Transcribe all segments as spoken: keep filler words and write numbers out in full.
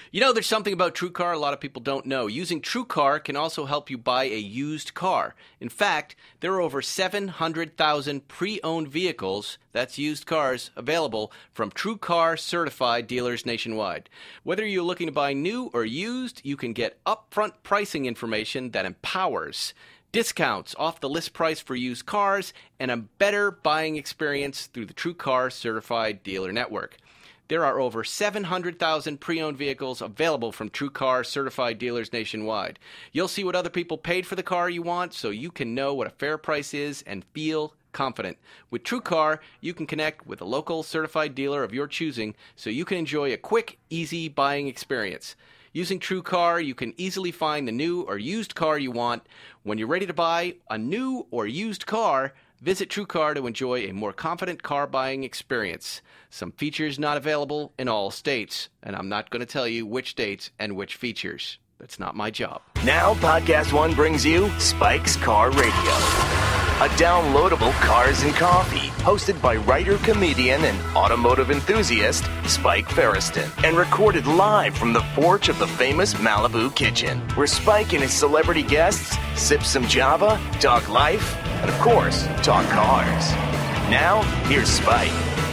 You know, there's something about TrueCar a lot of people don't know. Using TrueCar can also help you buy a used car. In fact, there are over seven hundred thousand pre-owned vehicles, that's used cars, available from TrueCar certified dealers nationwide. Whether you're looking to buy new or used, you can get upfront pricing information that empowers, discounts off the list price for used cars, and a better buying experience through the TrueCar certified dealer network. There are over seven hundred thousand pre-owned vehicles available from TrueCar certified dealers nationwide. You'll see what other people paid for the car you want, so you can know what a fair price is and feel confident. With TrueCar, you can connect with a local certified dealer of your choosing, so you can enjoy a quick, easy buying experience. Using TrueCar, you can easily find the new or used car you want. When you're ready to buy a new or used car, visit TrueCar to enjoy a more confident car buying experience. Some features not available in all states, and I'm not going to tell you which states and which features. That's not my job. Now Podcast One brings you Spike's Car Radio, a downloadable cars and coffee, hosted by writer, comedian, and automotive enthusiast Spike Feresten, and recorded live from the porch of the famous Malibu Kitchen, where Spike and his celebrity guests sip some Java, talk life, and of course, talk cars. Now, here's Spike.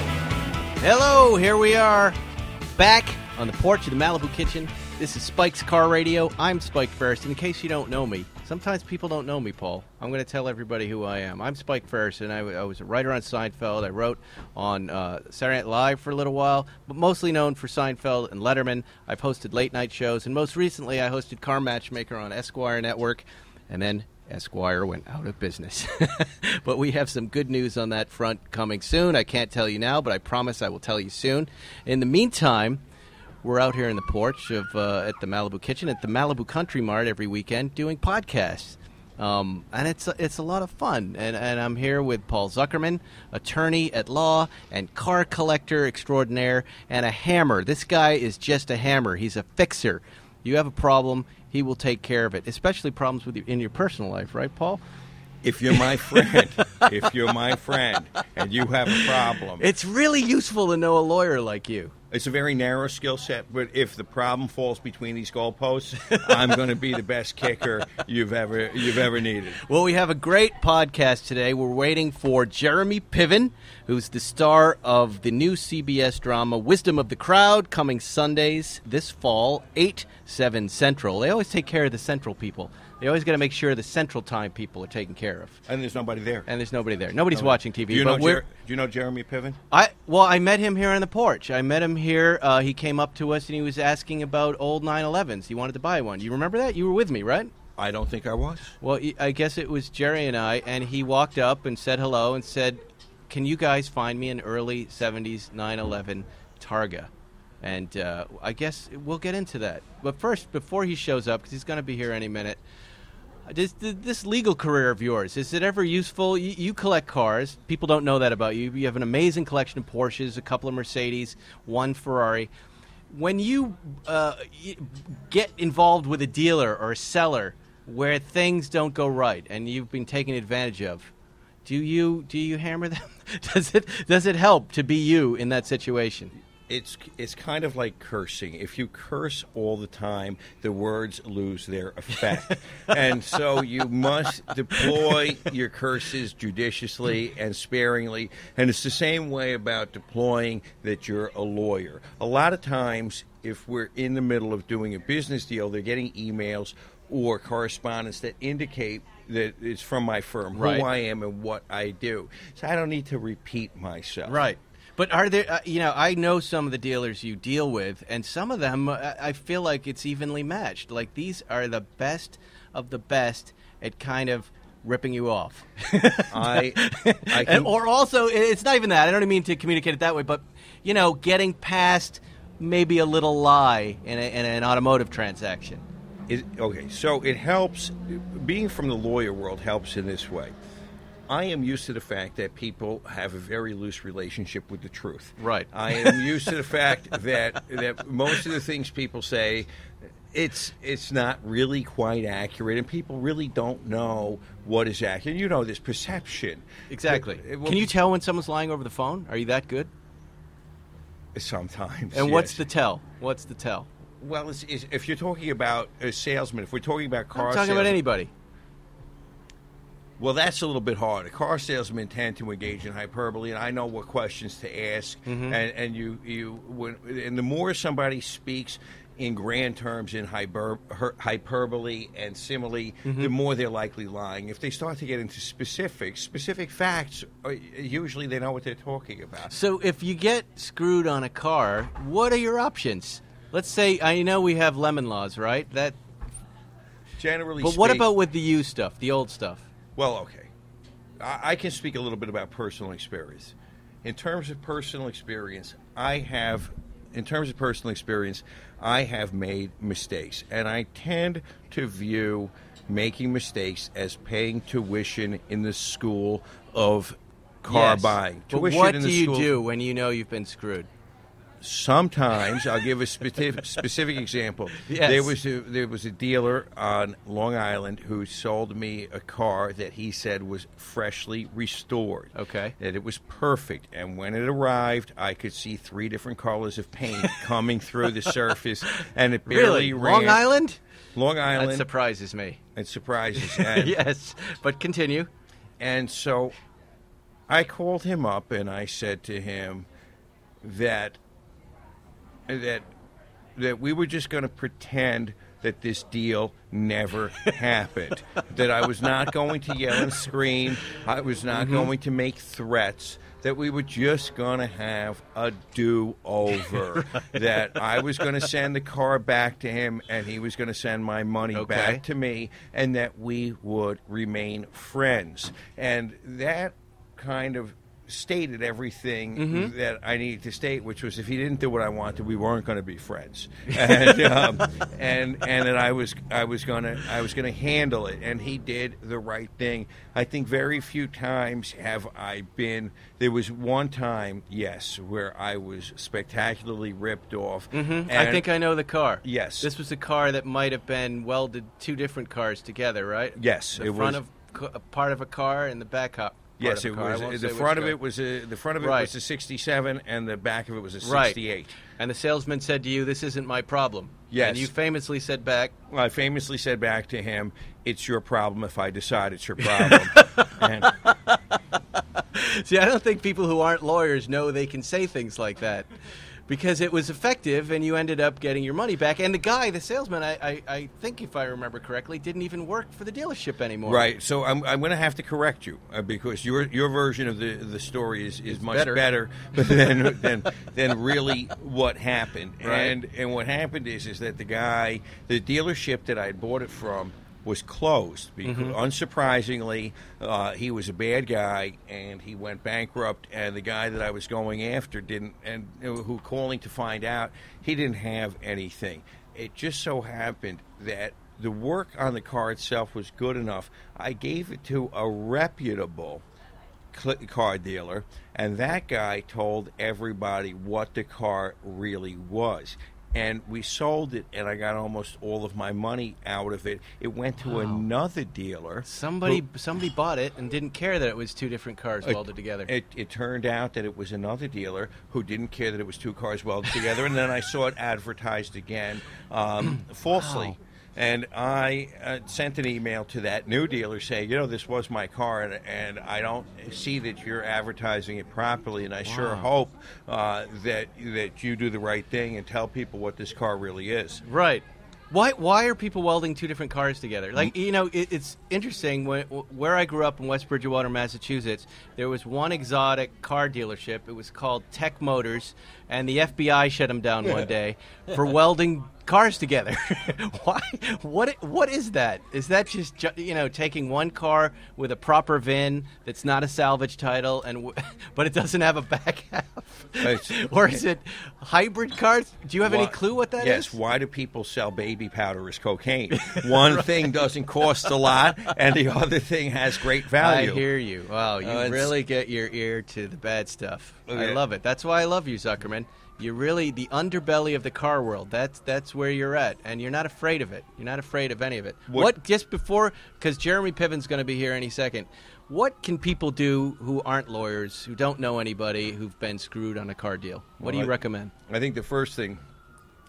Hello, here we are, back on the porch of the Malibu Kitchen. This is Spike's Car Radio. I'm Spike Feresten. In case you don't know me, sometimes people don't know me, Paul. I'm going to tell everybody who I am. I'm Spike Feresten. I, I was a writer on Seinfeld. I wrote on uh, Saturday Night Live for a little while, but mostly known for Seinfeld and Letterman. I've hosted late-night shows, and most recently I hosted Car Matchmaker on Esquire Network, and then Esquire went out of business. But we have some good news on that front coming soon. I can't tell you now, but I promise I will tell you soon. In the meantime, we're out here in the porch of uh, at the Malibu Kitchen at the Malibu Country Mart every weekend doing podcasts. Um, and it's a, it's a lot of fun. And, and I'm here with Paul Zuckerman, attorney at law and car collector extraordinaire, and a hammer. This guy is just a hammer. He's a fixer. You have a problem, he will take care of it, especially problems with you in your personal life, right, Paul? If you're my friend, if you're my friend, and you have a problem. It's really useful to know a lawyer like you. It's a very narrow skill set, but if the problem falls between these goalposts, I'm going to be the best kicker you've ever you've ever needed. Well, we have a great podcast today. We're waiting for Jeremy Piven, who's the star of the new C B S drama Wisdom of the Crowd, coming Sundays this fall, eight, seven Central. They always take care of the Central people. They always got to make sure the Central Time people are taken care of. And there's nobody there. And there's nobody there. Nobody's no. watching T V. Do you, but know we're, Jer- do you know Jeremy Piven? I Well, I met him here on the porch. I met him here. Uh, he came up to us and he was asking about old nine elevens. He wanted to buy one. You remember that? You were with me, right? I don't think I was. Well, I guess it was Jerry and I, and he walked up and said hello and said, can you guys find me an early seventies nine eleven Targa? And uh, I guess we'll get into that. But first, before he shows up, because he's going to be here any minute, This, this legal career of yours, is it ever useful? You, you collect cars. People don't know that about you. You have an amazing collection of Porsches, a couple of Mercedes, one Ferrari. When you uh, get involved with a dealer or a seller where things don't go right and you've been taken advantage of, do you do you hammer them? does it does it help to be you in that situation? It's it's kind of like cursing. If you curse all the time, the words lose their effect. And so you must deploy your curses judiciously and sparingly. And it's the same way about deploying that you're a lawyer. A lot of times, if we're in the middle of doing a business deal, they're getting emails or correspondence that indicate that it's from my firm, right, who I am and what I do. So I don't need to repeat myself. Right. But are there, uh, you know, I know some of the dealers you deal with, and some of them, uh, I feel like it's evenly matched. Like, these are the best of the best at kind of ripping you off. I, I can... and, Or also, it's not even that. I don't mean to communicate it that way, but, you know, getting past maybe a little lie in, a, in an automotive transaction. It, okay, so it helps. Being from the lawyer world helps in this way. I am used to the fact that people have a very loose relationship with the truth. Right. I am used to the fact that that most of the things people say, it's it's not really quite accurate, and people really don't know what is accurate. You know, there's perception. Exactly. It, it will, Can you tell when someone's lying over the phone? Are you that good? Sometimes. And yes. what's the tell? What's the tell? Well, it's, it's, if you're talking about a salesman, if we're talking about car I'm talking salesman, about anybody. well, that's a little bit hard. Car salesmen tend to engage in hyperbole, and I know what questions to ask. Mm-hmm. And, and you, you, when, and the more somebody speaks in grand terms, in hyper, her, hyperbole and simile, Mm-hmm. the more they're likely lying. If they start to get into specifics, specific facts, uh, usually they know what they're talking about. So if you get screwed on a car, what are your options? Let's say, I know we have lemon laws, right? That. Generally, But what speak- about with the used stuff, the old stuff? Well, okay. I, I can speak a little bit about personal experience. In terms of personal experience, I have, in terms of personal experience, I have made mistakes. And I tend to view making mistakes as paying tuition in the school of car Yes. buying. But Tuition what in do the you school- do when you know you've been screwed? Sometimes I'll give a specific, specific example. Yes. There was a, there was a dealer on Long Island who sold me a car that he said was freshly restored. Okay. That it was perfect, and when it arrived, I could see three different colors of paint coming through the surface, and it barely Really? ran. Long Island? Long That Island. surprises me. It surprises. And, Yes, but continue. and so I called him up and I said to him that that that we were just going to pretend that this deal never happened. That I was not going to yell and scream. I was not Mm-hmm. going to make threats. That we were just going to have a do-over. Right. That I was going to send the car back to him and he was going to send my money Okay. back to me, and that we would remain friends. And that kind of stated everything Mm-hmm. that I needed to state, which was if he didn't do what I wanted, we weren't going to be friends, and um, and and that I was I was gonna I was gonna handle it, and he did the right thing. I think very few times have I been. There was one time, yes, where I was spectacularly ripped off. Mm-hmm. I and- think I know the car. Yes. This was a car that might have been welded two different cars together, right? Yes, The it front was- of ca- a part of a car and the back hop. Yes, part of it a car. I was. won't The say which front of car. it was a, the front of it Right. was a sixty-seven, and the back of it was a Right. sixty-eight. And the salesman said to you, "This isn't my problem." Yes. And you famously said back, Well, I famously said back to him, "It's your problem if I decide it's your problem." and, "See, I don't think people who aren't lawyers know they can say things like that." Because it was effective, and you ended up getting your money back. And the guy, the salesman, I, I, I think, if I remember correctly, didn't even work for the dealership anymore. right. So I'm, I'm going to have to correct you uh, because your your version of the the story is, is much better. better, than, than than really what happened. Right. And and what happened is is that the guy, the dealership that I bought it from, was closed because, Mm-hmm. unsurprisingly, uh, he was a bad guy and he went bankrupt. And the guy that I was going after didn't, and uh, who calling to find out, he didn't have anything. It just so happened that the work on the car itself was good enough. I gave it to a reputable cl- car dealer, and that guy told everybody what the car really was. And we sold it, and I got almost all of my money out of it. It went to Wow. another dealer. Somebody who- somebody bought it and didn't care that it was two different cars it- welded together. It, it turned out that it was another dealer who didn't care that it was two cars welded together, and then I saw it advertised again um, falsely. Wow. And I uh, sent an email to that new dealer saying, you know, this was my car, and, and I don't see that you're advertising it properly, and I sure Wow. hope uh, that that you do the right thing and tell people what this car really is. Right. Why why are people welding two different cars together? Like, you know, it, it's interesting. When, where I grew up in West Bridgewater, Massachusetts, there was one exotic car dealership. It was called Tech Motors, and the F B I shut them down one day for welding cars together. Why? What? What is that? Is that just ju- you know taking one car with a proper V I N that's not a salvage title, and w- but it doesn't have a back half, It's- or is it hybrid cars? Do you have any Why- clue what that is? yes, why do people sell baby powder as cocaine? One thing doesn't cost a lot, and the other thing has great value. I hear you. Wow, you Uh, it's- really get your ear to the bad stuff. I Okay. love it. That's why I love you, Zuckerman. You're really the underbelly of the car world. That's that's where you're at, and you're not afraid of it. You're not afraid of any of it. What, What- just before, because Jeremy Piven's going to be here any second. What can people do who aren't lawyers, who don't know anybody, who've been screwed on a car deal? What do Well, you I- recommend? I think the first thing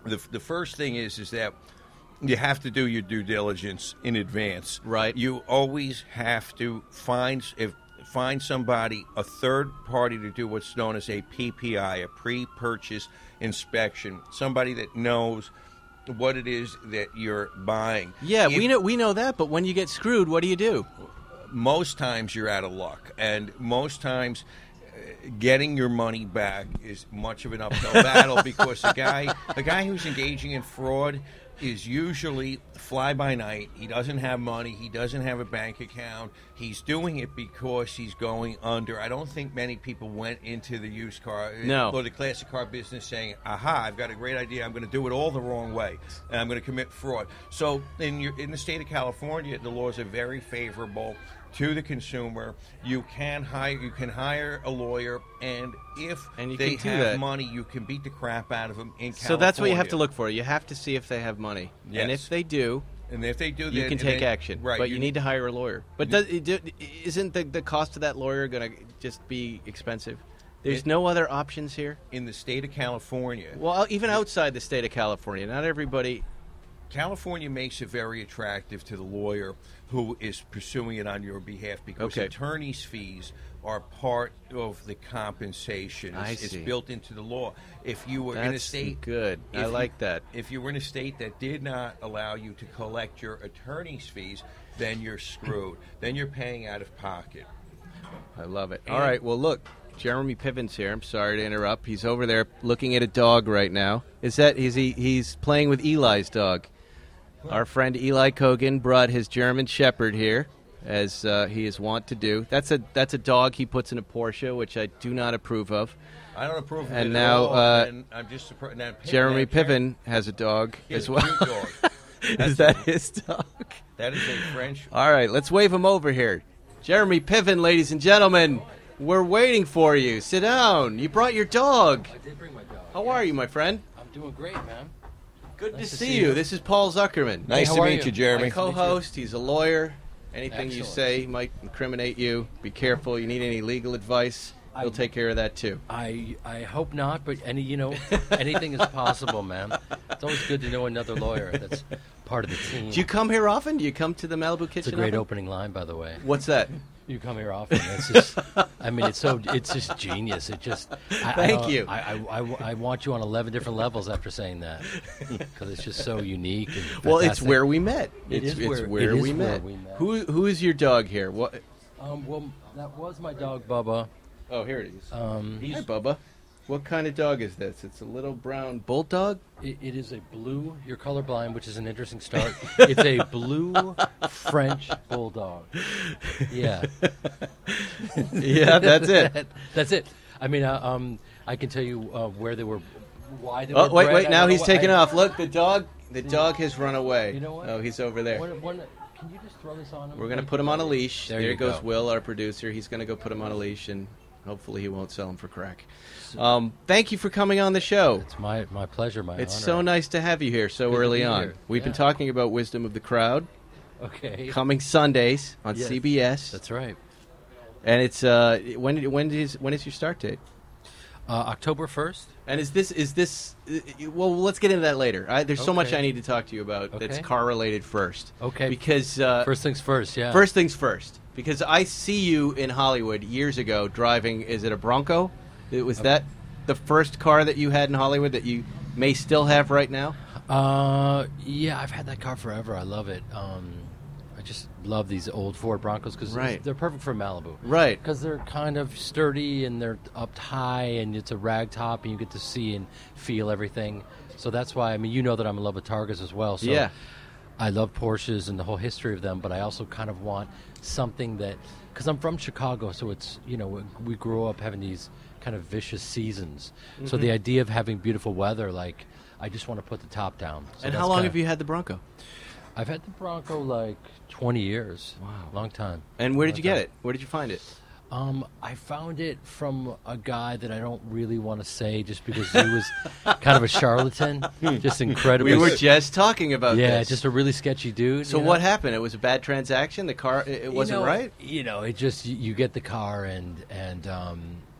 the the first thing is is that you have to do your due diligence in advance. Right. You always have to find if find somebody, a third party, to do what's known as a P P I, a pre-purchase inspection. Somebody that knows what it is that you're buying. Yeah, If- we know we know that, but when you get screwed, what do you do? most times you're out of luck, and most times uh, getting your money back is much of an uphill battle because the guy, the guy who's engaging in fraud is usually fly by night. He doesn't have money. He doesn't have a bank account. He's doing it because he's going under. I don't think many people went into the used car No. or the classic car business saying, aha, I've got a great idea. I'm going to do it all the wrong way, and I'm going to commit fraud. So in, your, in the state of California, the laws are very favorable to the consumer. You can hire you can hire a lawyer, and if And you they can do have that. money, you can beat the crap out of them in California. So that's what you have to look for. You have to see if they have money, and Yes. if they do, And if they do, you then, can take then- action. Right, But you, need to hire a lawyer. But does, it do- isn't the, the cost of that lawyer going to just be expensive? There's It- no other options here. in the state of California. Well, even outside the state of California, not everybody. California makes it very attractive to the lawyer who is pursuing it on your behalf because Okay. attorney's fees are part of the compensation. It's, I it's see. built into the law. If you were in a That's state good. I if you- like that. If you were in a state that did not allow you to collect your attorney's fees, then you're screwed. Then you're paying out of pocket. I love it. And- All right. Well, look, Jeremy Piven's here. I'm sorry to interrupt. He's over there looking at a dog right now. Is that is he? He's playing with Eli's dog. Our friend Eli Kogan brought his German Shepherd here, as uh, he is wont to do. That's a that's a dog he puts in a Porsche, which I do not approve of. I don't approve of And it now, at all. uh, and I'm just surprised. Now, Piven- Jeremy now, Jer- Piven has a dog he has as a well. cute dog. Is that his dog? That is a French. All right, let's wave him over here. Jeremy Piven, ladies and gentlemen, we're waiting for you. Sit down. You brought your dog. I did bring my dog. How are you, my friend? I'm doing great, man. Good Nice to to see see you. you. This is Paul Zuckerman. Nice how to are meet you? you, Jeremy. My co-host. He's a lawyer. Anything you Excellent. say might incriminate you. Be careful. You need any legal advice, he'll I- take care of that too. I I hope not, but any you know anything is possible, man. It's always good to know another lawyer that's part of the team. Do you come here often? Do you come to the Malibu Kitchen? it's a great often? opening line, by the way. What's that? You come here often. It's just, I mean, it's so it's just genius. It just. I, Thank I, you. I, I, I, I want you on eleven different levels after saying that because it's just so unique. And Well, it's fantastic. where we met. It it's, is it's where- where, it is we, where met. we met. Who who is your dog here? What? Um, well, that was my dog, Bubba. Oh, here it is. Um, Hi, Bubba. What kind of dog is this? It's a little brown bulldog. It, it is a blue. You're colorblind, which is an interesting start. It's a blue French bulldog. Yeah, Yeah, that's it. that's it. I mean, uh, um, I can tell you uh, where they were, why they Oh, were. wait, bred. wait! I Now don't he's know taking why- off. Look, the dog. The dog has run away. You know what? Oh, he's over there. One, one, can you just throw this on him? We're gonna put him on a leash. There There, you goes go. Will, our producer. He's gonna go put him on a leash, and hopefully he won't sell him for crack. Um, thank you for coming on the show. It's my my pleasure, my It's honor. so nice to have you here so Good to early be on. here. We've been Yeah. talking about Wisdom of the Crowd Okay, coming Sundays on Yes. C B S, that's right. and it's uh, when when is when is your start date? Uh, October first. And is this is this? Uh, well, let's get into that later. I, there's so much Okay. I need to talk to you about that's Okay. car related first. Okay. Because uh, First things first. Yeah. First things first, because I see you in Hollywood years ago driving. Is it a Bronco? It was that the first car that you had in Hollywood that you may still have right now? Uh, yeah, I've had that car forever. I love it. Um, I just love these old Ford Broncos because Right. they're perfect for Malibu. Right. Because they're kind of sturdy and they're up high and it's a rag top and you get to see and feel everything. So that's why, I mean, you know that I'm in love with Targas as well. So Yeah. I love Porsches and the whole history of them, but I also kind of want something that, because I'm from Chicago, so it's, you know, we grew up having these kind of vicious seasons. Mm-hmm. So the idea of having beautiful weather, like, I just want to put the top down. So and that's how long kinda- have you had the Bronco? I've had the Bronco like twenty years. Wow. Long time. And where did Long you get time. it? Where did you find it? Um, I found it from a guy that I don't really want to say just because he was kind of a charlatan, just incredibly. We were just talking about yeah, this. just a really sketchy dude. So you what know? happened? It was a bad transaction. The car, it, it You wasn't know, right. You know, it just you, you get the car and and um,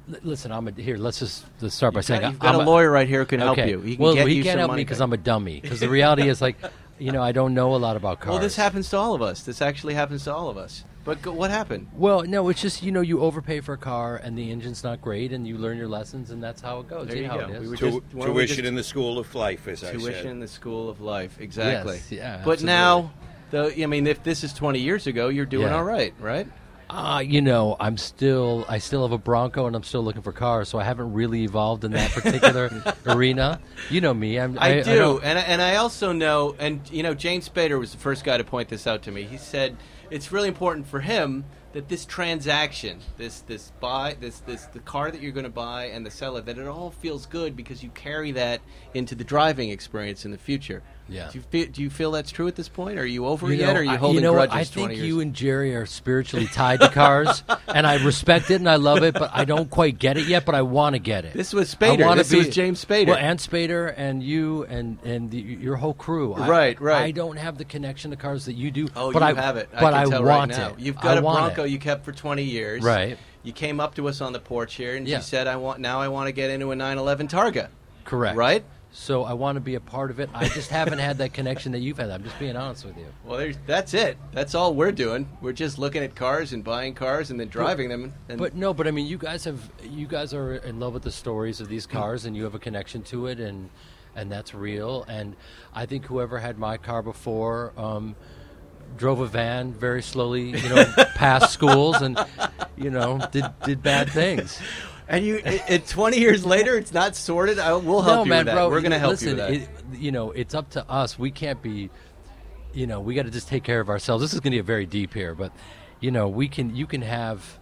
L- listen, I'm a, here. Let's just let's start by You've saying got, you've got I'm a lawyer right here who can okay. help you. He can well, get he you can't some help money me because back. I'm a dummy. Because the reality is, like, you know, I don't know a lot about cars. Well, this happens to all of us. This actually happens to all of us. But go, what happened? Well, no, it's just, you know, you overpay for a car and the engine's not great, and you learn your lessons, and that's how it goes. There you you know go. how it is. We were Tu- just- why don't we tuition just- in the school of life, as I Tuition said. in the school of life. Exactly. Yes, yeah, But absolutely. now, though, I mean, if this is twenty years ago, you're doing Yeah. all right, right? Uh, you know, I'm still, I still have a Bronco, and I'm still looking for cars, so I haven't really evolved in that particular arena. You know me. I'm, I, I do, don't- and I- and I also know, and you know, James Spader was the first guy to point this out to me. He said it's really important for him that this transaction, this this buy, this this the car that you're going to buy and the seller, that it all feels good because you carry that into the driving experience in the future. Yeah. Do you feel, do you feel that's true at this point? Are you over You it yet? know, Or are you I- holding you know what? grudges I think twenty years? you and Jerry are spiritually tied to cars, and I respect it and I love it, but I don't quite get it yet. But I want to get it. This was I Spader. wanna This was James Spader. Well, and Spader, and you, and and the, your whole crew. I- Right, right. I don't have the connection to cars that you do. Oh, but you I, have it. I But can I tell right want now. it. You've got I a want Bronco it. you kept for twenty years. Right. You came up to us on the porch here and Yeah. you said, "I want now. I want to get into a nine eleven Targa." Correct. Right. So I want to be a part of it. I just haven't had that connection that you've had. I'm just being honest with you. Well, there's, that's it. That's all we're doing. We're just looking at cars and buying cars and then driving them. And But no, but I mean, you guys have, you guys are in love with the stories of these cars, and you have a connection to it, and and that's real. And I think whoever had my car before um, drove a van very slowly, you know, past schools, and you know, did did bad things. and you, it, it, twenty years later, it's not sorted. I, we'll help no, you man, with that. bro, We're going to help listen, you with that. It, you know, it's up to us. We can't be, you know, we got to just take care of ourselves. This is going to get very deep here, but you know, we can. You can have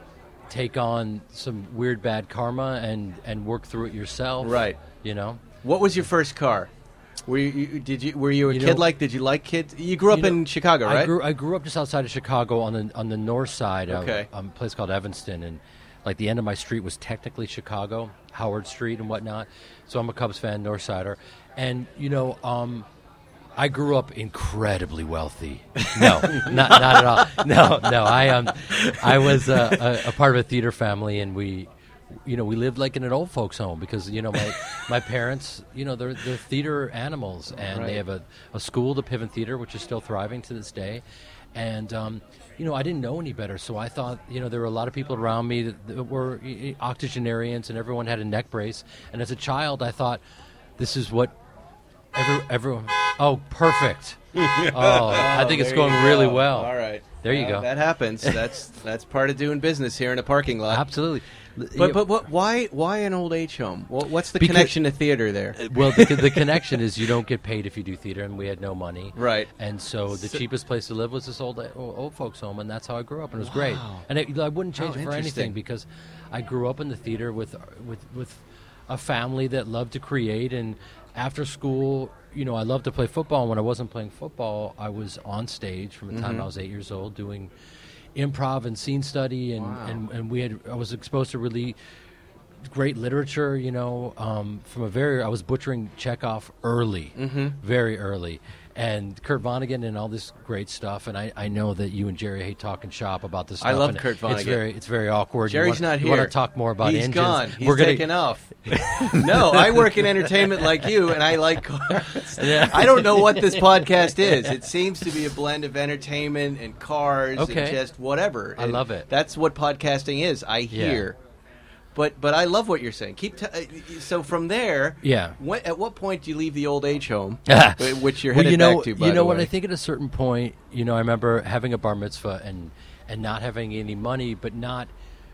take on some weird bad karma and and work through it yourself. Right. You know. What was your first car? Were you, you did you were you a You kid know- like? Did you like kids? You grew up You know, in Chicago, right? I grew I grew up just outside of Chicago on the on the north side Okay. of um, a place called Evanston, and like the end of my street was technically Chicago, Howard Street and whatnot. So I'm a Cubs fan, North Sider, and you know, um, I grew up incredibly wealthy. No, not not at all. No, no. I um, I was uh, a, a part of a theater family, and we. You know, we lived like in an old folks' home because you know my my parents, you know, they're they're theater animals, and Right. they have a, a school, the Piven Theater, which is still thriving to this day. And um, you know, I didn't know any better, so I thought, you know, there were a lot of people around me that, that were e- e- octogenarians, and everyone had a neck brace. And as a child, I thought, this is what every, everyone. Oh, perfect. Oh, I think it's there going you really go. well. All right. There you Well, go. That happens. That's that's part of doing business here in a parking lot. Absolutely. But but what? Why why an old age home? What, what's the Because- connection to theater there? Well, the, the connection is you don't get paid if you do theater, and we had no money. Right. And so the So- cheapest place to live was this old old folks' home, and that's how I grew up, and it was great. And it, I wouldn't change Oh, it for interesting. anything because I grew up in the theater with with with a family that loved to create, and after school, you know, I loved to play football. And when I wasn't playing football, I was on stage from the time Mm-hmm. I was eight years old doing improv and scene study, and, Wow. and, and we had I was exposed to really great literature, you know, um, from a very, I was butchering Chekhov early, Mm-hmm. very early, and Kurt Vonnegut and all this great stuff. And I, I know that you and Jerry hate talking shop about this I stuff. love and Kurt It's Vonnegut. very, it's very awkward. You Jerry's want- not you here. want to talk more about He's engines? gone. He's We're gonna- taken off. No, I work in entertainment like you, and I like cars. Yeah. I don't know what this podcast is. It seems to be a blend of entertainment and cars and Okay. just whatever. I And love it. That's what podcasting is. I Yeah. hear. But but I love what you're saying. Keep t- uh, so from there. Yeah. When, at what point do you leave the old age home, Ah. which you're Well, headed you know, back to? By you know the what? way? I think at a certain point, you know, I remember having a bar mitzvah and and not having any money, but not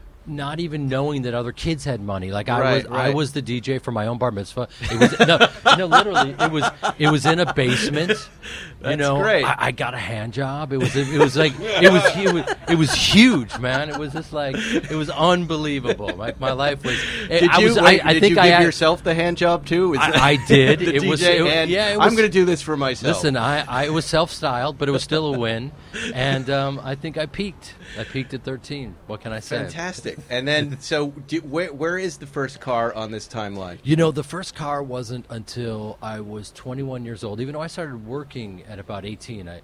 not even knowing that other kids had money. Like I Right, was, I right. was the D J for my own bar mitzvah. It was no, no, literally, it was it was in a basement. You That's know, great. I, I got a hand job. It was it was like it was it was it was huge, man. It was just like it was unbelievable. Like my life was. Did I you, was, wait, I, I did think you I give had- yourself the hand job too? Is I- that- I did. the It D J was- it- hand, yeah, it I'm was- going to do this for myself. Listen, I, I it was self-styled, but it was still a win, and um, I think I peaked. I peaked at thirteen. What can I say? Fantastic. And then, so do, where where is the first car on this timeline? You know, the first car wasn't until I was twenty-one years old. Even though I started working at about eighteen, I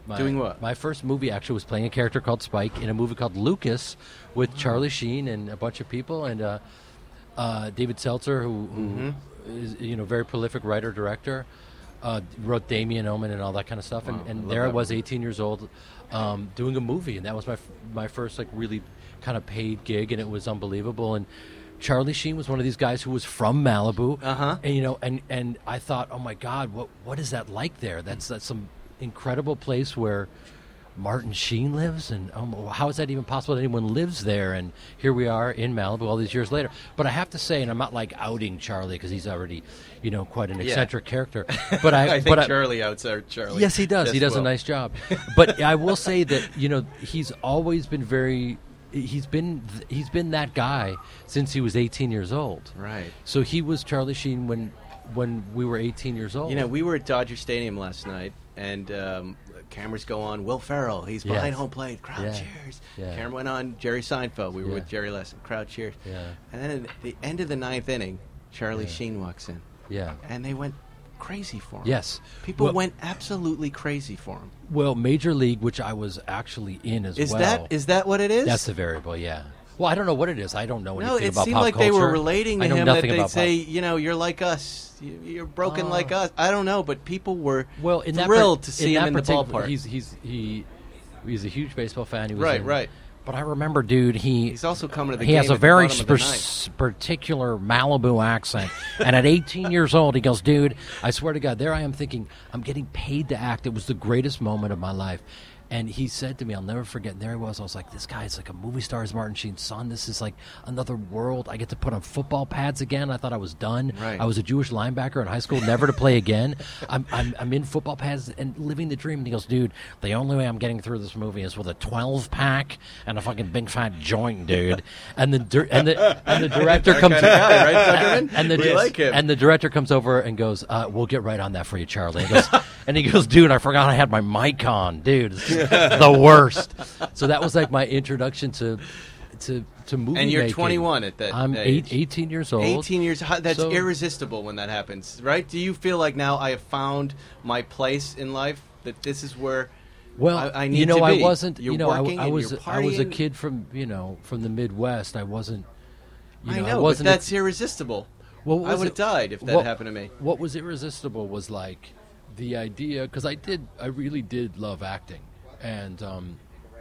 My, Doing what? My first movie actually was playing a character called Spike in a movie called Lucas with Charlie Sheen and a bunch of people, and uh, uh, David Seltzer, who, who mm-hmm. is you know very prolific writer director, uh, wrote Damien Omen and all that kind of stuff. Wow, and and I there I that was, movie. eighteen years old, um, doing a movie, and that was my f- my first like really kind of paid gig, and it was unbelievable. And Charlie Sheen was one of these guys who was from Malibu, Uh-huh. and you know, and, and I thought, oh my God, what what is that like there? That's that's some incredible place where Martin Sheen lives, and um, how is that even possible that anyone lives there? And here we are in Malibu all these years later. But I have to say, and I'm not like outing Charlie because he's already, you know, quite an Yeah. eccentric character. But I, I think but Charlie outside Charlie. Yes, he does. Yes, he does well. a nice job. But I will say that you know he's always been very. He's been he's been that guy since he was eighteen years old. Right. So he was Charlie Sheen when when we were eighteen years old. You know, we were at Dodger Stadium last night, and um, cameras go on. Will Ferrell, he's behind Yes. home plate. Crowd Yeah. cheers. Yeah. Camera went on Jerry Seinfeld. We were Yeah. with Jerry Lesson. Crowd cheers. Yeah. And then at the end of the ninth inning, Charlie Yeah. Sheen walks in, Yeah. and they went crazy for him. Yes. People Well- went absolutely crazy for him. Well, Major League, which I was actually in as Is well. that is that what it is? That's the variable. Yeah. Well, I don't know what it is. I don't know anything No, it about seemed pop like culture. they were relating to I know him that nothing they'd about say, pop. you know, you're like us. You- You're broken Uh, like us. I don't know, but people were Well, in that thrilled par- to see in him that in the particular- ballpark. He's he's he he's a huge baseball fan. He was Right, in- right. But I remember, dude, he He's also coming to the he game has a at the very bottom of the spe- ninth. particular Malibu accent. And at eighteen years old, he goes, dude, I swear to God, there I am thinking, I'm getting paid to act. It was the greatest moment of my life. And he said to me, I'll never forget, and there he was. I was like, this guy is like a movie star, is Martin Sheen's son. This is like another world. I get to put on football pads again. I thought I was done. Right. I was a Jewish linebacker in high school, never to play again. I'm, I'm I'm in football pads and living the dream. And he goes, dude, the only way I'm getting through this movie is with a twelve pack and a fucking big fat joint, dude. And the dir- and the and the director comes kind of guy, right, Zuckerman? and the We like him. and the director comes over and goes, uh, we'll get right on that for you, Charlie. He goes, and he goes, dude, I forgot I had my mic on, dude. It's the worst. So that was like my introduction to to to movie And you're making. twenty-one at that I'm age. eight, eighteen years old. eighteen years. how- That's So- irresistible when that happens, right? Do you feel like now I have found my place in life? That this is where Well, I, I need you know, to I be? wasn't. You're you know, I, working I and was. you're I was a partying. kid from you know from the Midwest. I wasn't. You know, I know, wasn't but that's irresistible. Well, what I was would have it- died if that what- happened to me. What was irresistible was like the idea, because I did, I really did love acting, and um,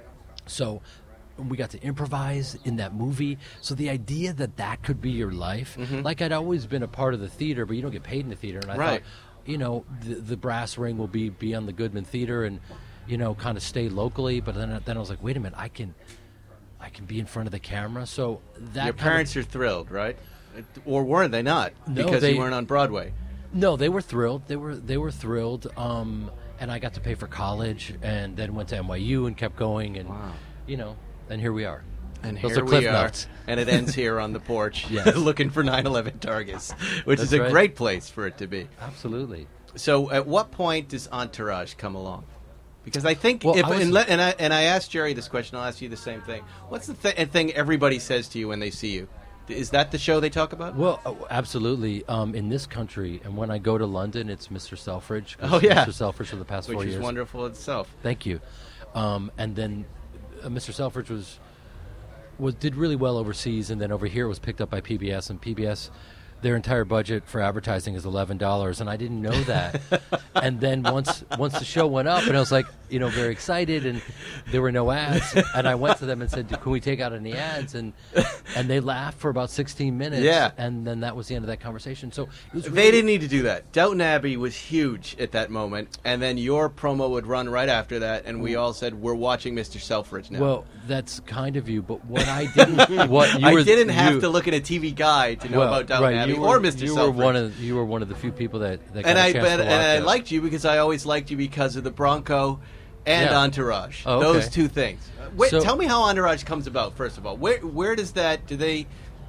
so we got to improvise in that movie. So the idea that that could be your life, like I'd always been a part of the theater, but you don't get paid in the theater, and I Right. thought, you know, the, the brass ring will be be on the Goodman Theater, and you know, kind of stay locally. But then then I was like, wait a minute, I can. I can be in front of the camera, so that Your kind of- parents are thrilled, right? Or were they not? No, Because they- you weren't on Broadway. No, they were thrilled. They were they were thrilled. Um, and I got to pay for college, and then went to N Y U and kept going, and Wow. you know, and here we are. And Those here are cliff we are, notes. and it ends here on the porch, Yes. looking for nine eleven targets, which That's is a right. great place for it to be. Absolutely. So, at what point does Entourage come along? Because I think Well, if I was- and, le- and I and I asked Jerry this question, I'll ask you the same thing. What's the th- thing everybody says to you when they see you? Is that the show they talk about? Well, uh, absolutely. Um, in this country, and when I go to London, it's Mister Selfridge. 'cause Oh, yeah. Mister Selfridge for the past Which four is years. wonderful itself. Thank you. Um, and then uh, Mister Selfridge was was did really well overseas, and then over here it was picked up by P B S, and P B S, their entire budget for advertising is eleven dollars, and I didn't know that. And then once once the show went up, and I was like, you know, very excited, and there were no ads, and I went to them and said, "Can we take out any ads?" And and they laughed for about sixteen minutes, Yeah. and then that was the end of that conversation. So it was really, They didn't need to do that. Downton Abbey was huge at that moment, and then your promo would run right after that, and we all said, "We're watching Mister Selfridge now." Well, that's kind of you, but what I didn't, what you I were, didn't have you- to look at a T V guide to know well, about Downton right, Abbey you were, or Mister You Selfridge. were one of you were one of the few people that, that got and a I chance but, to and watch I it. liked you because I always liked you because of the Bronco and Yeah. Entourage. Oh, okay. Those two things. Uh, Wait, So- tell me how Entourage comes about. First of all, where where does that? Do they?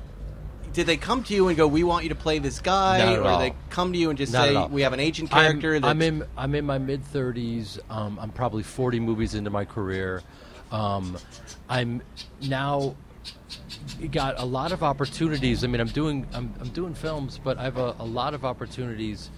Did they come to you and go, "We want you to play this guy," Not at or all. they come to you and just Not at say, all. "We have an agent I'm- character"? I'm, that's, in I'm in my mid thirties. Um, I'm probably forty movies into my career. Um, I'm now got a lot of opportunities. I mean, I'm doing I'm, I'm doing films, but I have a, a lot of opportunities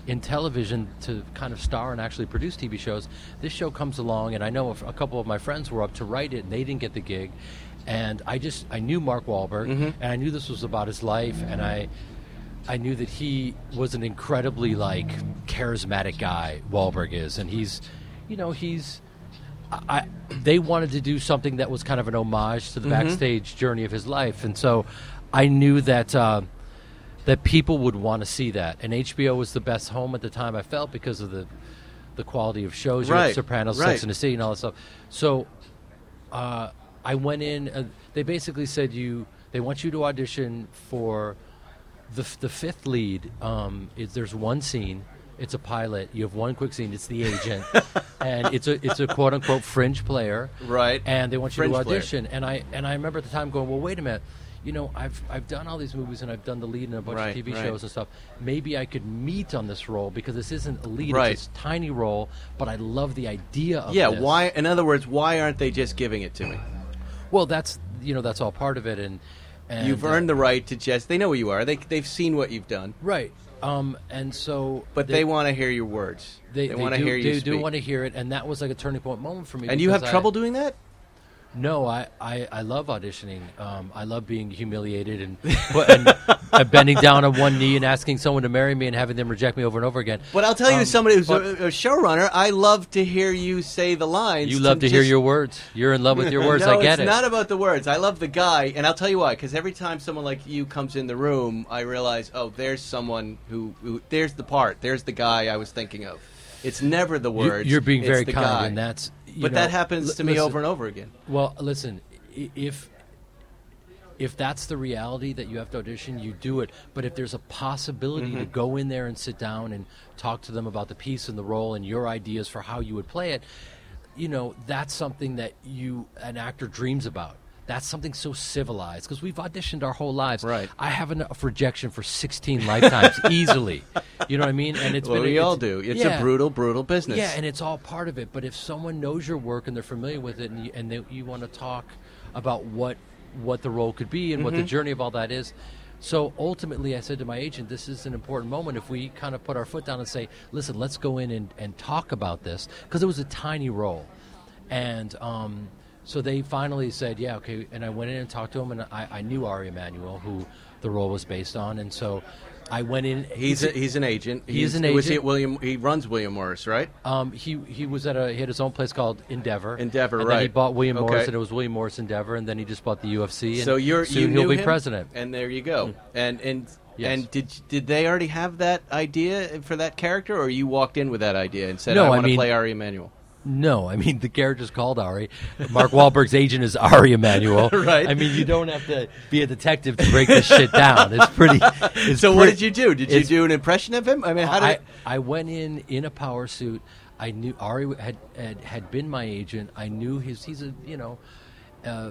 in television to kind of star and actually produce T V shows. This show comes along, and I know a, a couple of my friends were up to write it, and they didn't get the gig. And I just I knew Mark Wahlberg, Mm-hmm. and I knew this was about his life, and I I knew that he was an incredibly like charismatic guy. Wahlberg is, and he's, you know, he's. I, they wanted to do something that was kind of an homage to the Mm-hmm. backstage journey of his life, and so I knew that uh, that people would want to see that. And H B O was the best home at the time, I felt, because of the the quality of shows. You had Right, Sopranos, right. Sex and the City, and all that stuff. So uh, I went in. Uh, they basically said you. They want you to audition for the f- the fifth lead. Um, is there's one scene. It's a pilot. You have one quick scene. It's the agent, and it's a it's a quote unquote fringe player, Right. And they want you Fringe to player. audition. And I and I remember at the time going, well, wait a minute. You know, I've I've done all these movies and I've done the lead in a bunch Right, of T V right. shows and stuff. Maybe I could meet on this role because this isn't a lead. Right. It's this tiny role, but I love the idea of Yeah, this. why? In other words, why aren't they just giving it to me? Well, that's you know that's all part of it, and, and You've uh, earned the right to just. They know who you are. They they've seen what you've done, right. Um, and so, but they, want to hear your words. They, They, they want to do, hear you They speak. do want to hear it, and that was like a turning point moment for me. and you have because I- trouble doing that? No, I, I, I love auditioning. Um, I love being humiliated and, and uh, bending down on one knee and asking someone to marry me and having them reject me over and over again. But I'll tell you, Um, as somebody who's but a, a showrunner, I love to hear you say the lines. You love to hear just- your words. You're in love with your words. no, I get it's it. not about the words. I love the guy, and I'll tell you why. Because every time someone like you comes in the room, I realize, oh, there's someone who, who there's the part. There's the guy I was thinking of. It's never the You- words. You're being it's very the kind, guy. and that's. You But know, that happens li- to me listen, over and over again. Well, listen, i- if if that's the reality that you have to audition, you do it. But if there's a possibility Mm-hmm. to go in there and sit down and talk to them about the piece and the role and your ideas for how you would play it, you know, that's something that you an actor dreams about. That's something so civilized because we've auditioned our whole lives. Right. I have enough rejection for sixteen lifetimes easily. You know what I mean? And it's Well, been, we it's- all do. It's yeah. a brutal, brutal business. Yeah, and it's all part of it. But if someone knows your work and they're familiar with it, and you, and they, you want to talk about what what the role could be and what the Mm-hmm. journey of all that is. So ultimately, I said to my agent, this is an important moment if we kind of put our foot down and say, listen, let's go in and, and talk about this, because it was a tiny role. And um, so they finally said, yeah, okay. And I went in and talked to him, and I, I knew Ari Emanuel, who the role was based on. And so I went in. He's a, he's an agent. He is He's- an Was he agent. at William? He runs William Morris, right? Um, he he was at a he had his own place called Endeavor. Endeavor, and then he right. bought William Okay. Morris, and it was William Morris Endeavor, and then he just bought the U F C. And So you're soon you he'll knew be him? president. and there you go. And and Yes. and did did they already have that idea for that character, or you walked in with that idea and said, No, I I want to mean- play Ari Emanuel? No, I mean the character's called Ari. Mark Wahlberg's agent is Ari Emanuel. Right. I mean you don't have to be a detective to break this shit down. It's pretty. It's So what pretty- did you do? Did you it's- do an impression of him? I mean, how did? I, I went in in a power suit. I knew Ari had had, had been my agent. I knew his. He's a you know, uh,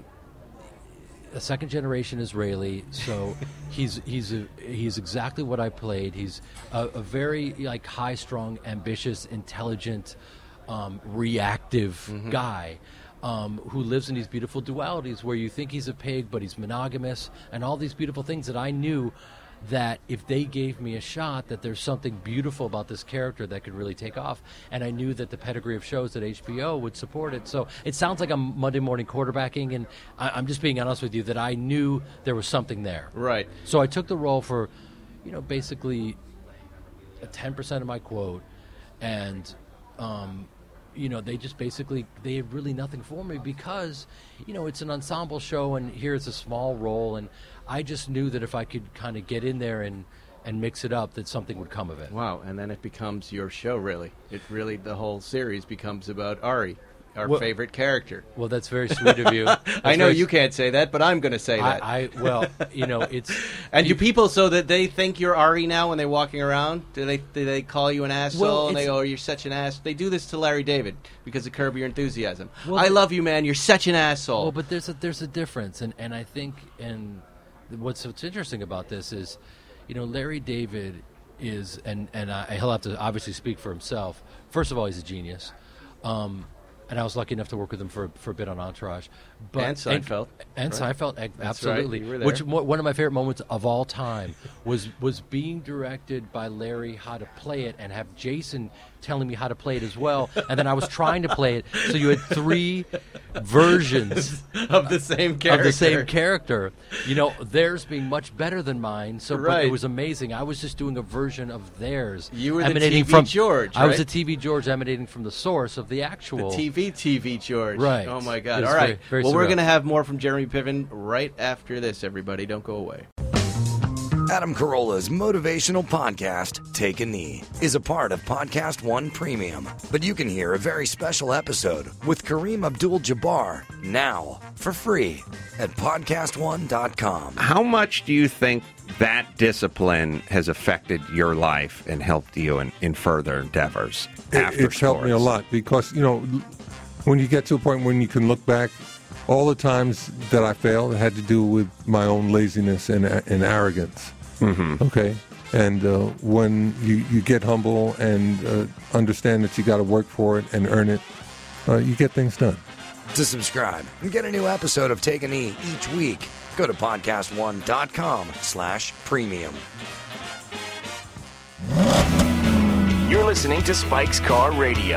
a second generation Israeli. So he's he's a, he's exactly what I played. He's a, a very like high strung, ambitious, intelligent, um, reactive guy. Um, who lives in these beautiful dualities where you think he's a pig, but he's monogamous, and all these beautiful things that I knew that if they gave me a shot, that there's something beautiful about this character that could really take off. And I knew that the pedigree of shows at H B O would support it. So it sounds like I'm Monday morning quarterbacking, and I, I'm just being honest with you that I knew there was something there. Right. So I took the role for, you know, basically ten percent of my quote, and um, you know, they just basically, they had really nothing for me because, you know, it's an ensemble show and here's a small role, and I just knew that if I could kind of get in there and, and mix it up, that something would come of it. Wow, and then it becomes your show, really. It really, the whole series becomes about Ari, our Well- favorite character. Well, that's very sweet of you. I That's know very you s- can't say that, but I'm going to say that. I, I, well, you know, it's... and do people, so that they think you're Ari now when they're walking around? Do they do they call you an asshole Well, and they it's- go, oh, you're such an ass? They do this to Larry David because of Curb Your Enthusiasm. Well, I the- love you, man. You're such an asshole. Well, but there's a there's a difference, and, and I think and what's what's interesting about this is, you know, Larry David is and and I, he'll have to obviously speak for himself. First of all, he's a genius, um, and I was lucky enough to work with him for for a bit on Entourage. But, and Seinfeld, and, and right? Seinfeld, absolutely. Right. You were there. Which one of my favorite moments of all time was was being directed by Larry how to play it, and have Jason telling me how to play it as well, and then I was trying to play it. So you had three versions of the same character. Of the same character. You know, theirs being much better than mine. So but Right. it was amazing. I was just doing a version of theirs. You were the emanating T V from George, I was right? the T V George emanating from the source of the actual The T V T V George. Right. Oh, my It God. was All right. very- very well, we're surreal. going to have more from Jeremy Piven right after this, everybody. Don't go away. Adam Carolla's motivational podcast, Take a Knee, is a part of Podcast One Premium. But you can hear a very special episode with Kareem Abdul-Jabbar now for free at podcast one dot com. How much do you think that discipline has affected your life and helped you in, in further endeavors after It, it's helped me a sports? lot because, you know, when you get to a point when you can look back, all the times that I failed had to do with my own laziness and, and arrogance. Mm-hmm. Okay? And uh, when you, you get humble and uh, understand that you got to work for it and earn it, uh, you get things done. To subscribe and get a new episode of Take a Knee each week, go to podcast one dot com slash premium. You're listening to Spike's Car Radio.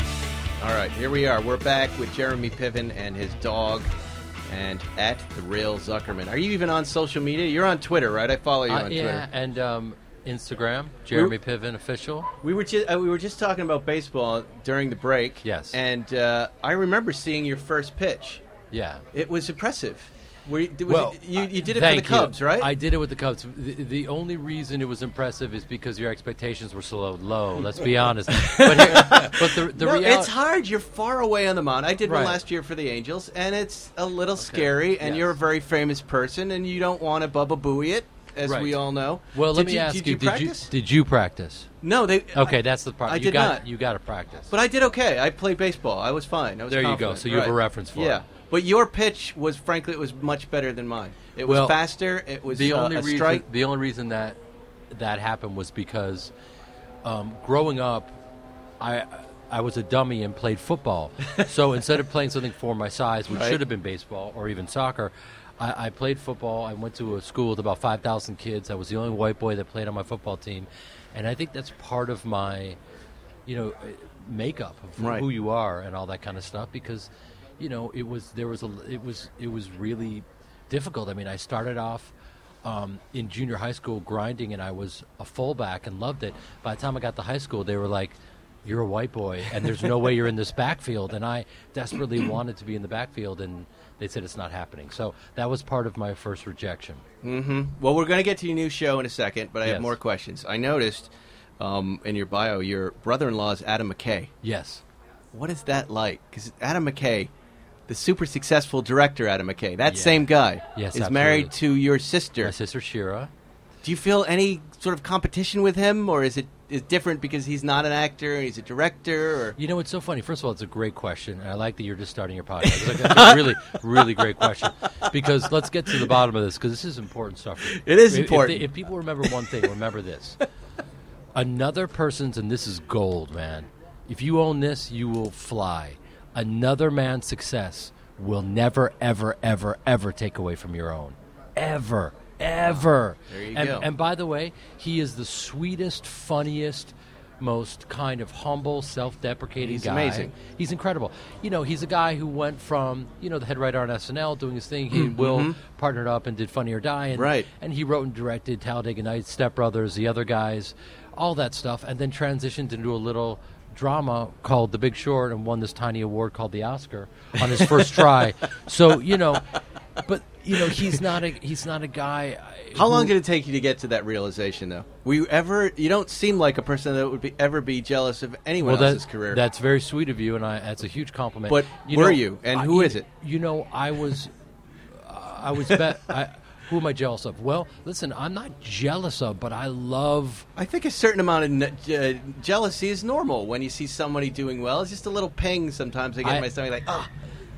All right, here we are. We're back with Jeremy Piven and his dog, and at the Real Zuckerman. Are you even on social media? You're on Twitter, right? I follow you Uh, on yeah, Twitter. and um, Instagram, Jeremy Piven official. We were just uh, we were just talking about baseball during the break. Yes. and uh, I remember seeing your first pitch. Yeah. It was impressive. Were you, was Well, it, you, you did it for Thank the Cubs, you. right? I did it with the Cubs. The, the only reason it was impressive is because your expectations were so low. Let's be honest. But, here, but the, the no, reality, it's hard. You're far away on the mound. I did one Right. last year for the Angels, and it's a little scary. And Yes. you're a very famous person, and you don't want to Bubba Booey it, as Right. we all know. Well, let Did me you, ask did you, you did you practice? did you practice? No, they. Okay, I- that's the part. I you did got not. You got to practice. But I did okay. I played baseball. I was fine. I was There you go. confident. So you have a Right. reference for it. Yeah. But your pitch was, frankly, it was much better than mine. It was Well, faster. It was the uh, only a reason strike. the only reason that that happened was because um, growing up, I I was a dummy and played football. So instead of playing something for my size, which Right. should have been baseball or even soccer, I, I played football. I went to a school with about five thousand kids. I was the only white boy that played on my football team, and I think that's part of my, you know, makeup of Right. who you are and all that kind of stuff. Because, you know, it was there was a it was it was really difficult. I mean, I started off um, in junior high school grinding, and I was a fullback and loved it. By the time I got to high school, they were like, "You're a white boy, and there's no way you're in this backfield." And I desperately wanted to be in the backfield, and they said it's not happening. So that was part of my first rejection. Mm-hmm. Well, we're going to get to your new show in a second, but I have Yes. more questions. I noticed um, in your bio, your brother-in-law is Adam McKay. Yes. What is that like? Because Adam McKay, the super successful director Adam McKay, that Yeah. same guy, Yes, is married absolutely. to your sister. My sister Shira. Do you feel any sort of competition with him, or is it is different because he's not an actor and he's a director? Or You know, it's so funny. First of all, it's a great question, and I like that you're just starting your podcast. It's like, that's a really, really great question. Because let's get to the bottom of this, because this is important stuff. It is If- if important. they- If, people remember one thing, remember this. Another person's, and this is gold, man. If you own this, you will fly. Another man's success will never, ever, ever, ever take away from your own. Ever. Ever. There you and, go. And by the way, he is the sweetest, funniest, most kind of humble, self-deprecating He's guy. amazing. He's incredible. You know, he's a guy who went from, you know, the head writer on S N L doing his thing. He and Will partnered up and did Funny or Die. And, Right. And he wrote and directed Talladega Nights, Step Brothers, the other guys, all that stuff, and then transitioned into a little drama called The Big Short and won this tiny award called the Oscar on his first try. So, you know, but, you know, he's not a, he's not a guy. How who- long did it take you to get to that realization, though? Were you ever? You don't seem like a person that would be, ever be jealous of anyone well, else's that, career. That's very sweet of you, and I, that's a huge compliment. But you were know, you? And I- who you- is it? You know, I was, uh, I was. Be- I, who am I jealous of? Well, listen, I'm not jealous of, but I love. I think a certain amount of ne- uh, jealousy is normal when you see somebody doing well. It's just a little ping sometimes. I get I- in my stomach like, ah.